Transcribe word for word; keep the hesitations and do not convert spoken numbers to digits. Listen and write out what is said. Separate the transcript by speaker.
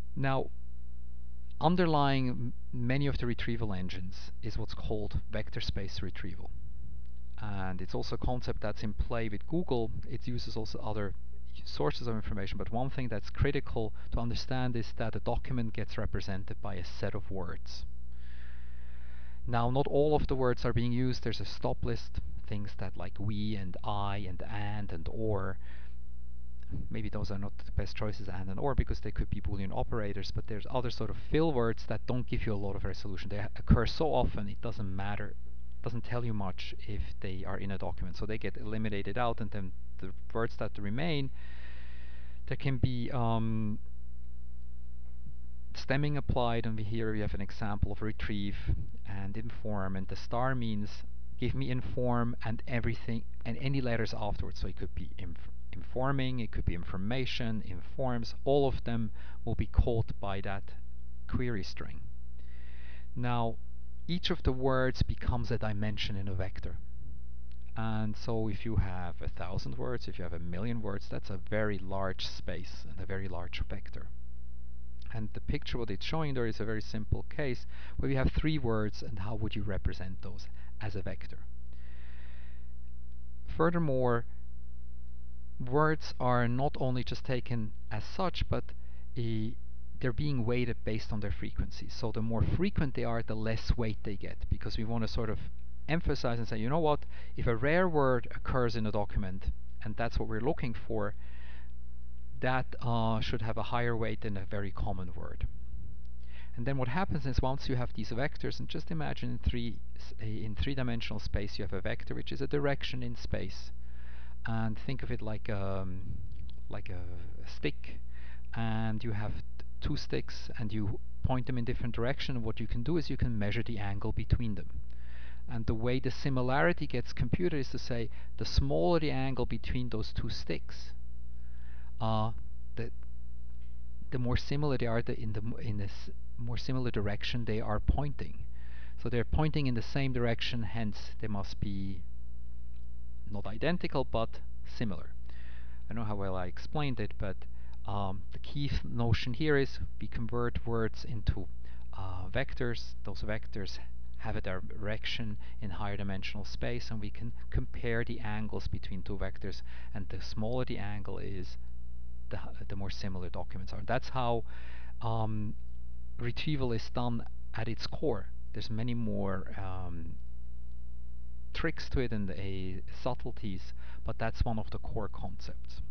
Speaker 1: Now, underlying many of the retrieval engines is what's called vector space retrieval. And it's also a concept that's in play with Google. It uses also other sources of information, but one thing that's critical to understand is that a document gets represented by a set of words. Now, not all of the words are being used. There's a stop list, things that like we and I and and and or. Maybe those are not the best choices, and and or, because they could be Boolean operators, but there's other sort of fill words that don't give you a lot of resolution. They occur so often it doesn't matter, doesn't tell you much if they are in a document. So they get eliminated out, and then the words that remain, there can be um, stemming applied, and we here we have an example of retrieve and inform, and the star means give me inform and everything and any letters afterwards. So it could be inf informing, it could be information, informs, all of them will be caught by that query string. Now, each of the words becomes a dimension in a vector. And so if you have a thousand words, if you have a million words, that's a very large space and a very large vector. And the picture what it's showing there is a very simple case where we have three words, and how would you represent those as a vector. Furthermore, words are not only just taken as such, but a, they're being weighted based on their frequency. So the more frequent they are, the less weight they get, because we want to sort of emphasize and say, you know what, if a rare word occurs in a document, and that's what we're looking for, that uh, should have a higher weight than a very common word. And then what happens is, once you have these vectors, and just imagine in three in three-dimensional space you have a vector which is a direction in space, and think of it like um, like a, a stick, and you have two sticks and you point them in different directions. What you can do is you can measure the angle between them. And the way the similarity gets computed is to say the smaller the angle between those two sticks, uh, the the more similar they are, the, in the in this more similar direction they are pointing. So they're pointing in the same direction, hence they must be not identical but similar. I don't know how well I explained it, but um, the key notion here is we convert words into uh, vectors. Those vectors have a direction in higher dimensional space, and we can compare the angles between two vectors, and the smaller the angle is, the, the more similar documents are. That's how um, retrieval is done at its core. There's many more um, tricks to it and uh, subtleties, but that's one of the core concepts.